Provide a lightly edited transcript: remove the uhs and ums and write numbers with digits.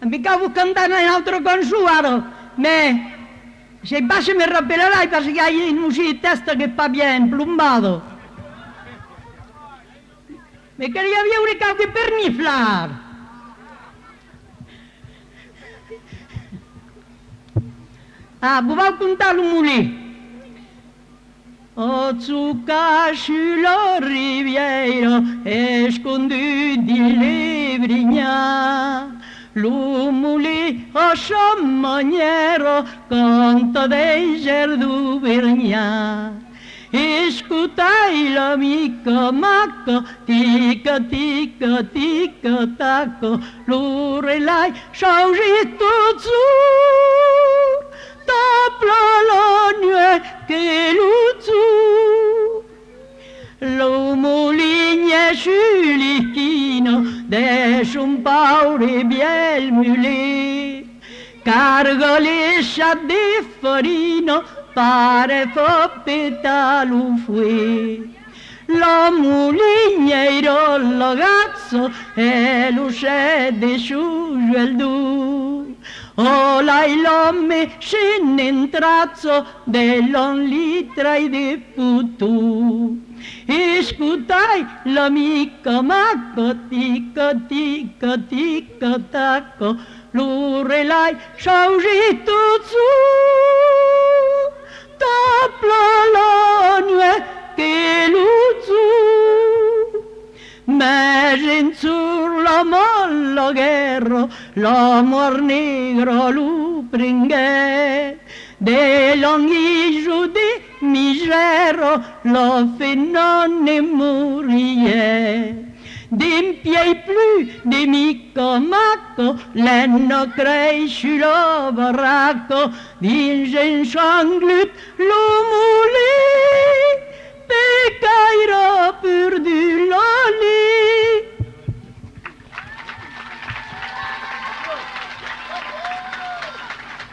mica vuol cantare un altro consuato, ma se basta mi rappellerai perché hai un uscito di testa che fa bien, plumbato. Ma che aveva un ricavo per niflare. Ah, vuoi contare un mulì? O zucca sulla riviera e scondu di levrigna, l'umuli a sciamaniero canta dei gerdu vergna. Escutai l'amica macca, tica tica tica tacco, l'urelai sciaurito zur, tapla la nuit che l'uzzu. Lo moligne sciulichino, desce un paure biel mulet, cargo liscia di farina, pare fa petalo fue. La muligna era il ragazzo e l'uscede su il du. Oh, lei l'homme scende in trazzo dell'on litra di putu. Ascoltai l'amica macco, tica tica tica tacco, l'urelai sciaurito su. Tapla la nuit che l'uzzu, mais sur la molla guerra, l'amor negro lo pringue, de l'anguillo di misero, la fenone morie. D'impiei plus di mica macco, l'enno cresce la baracco, vince in sanglut lo mulì.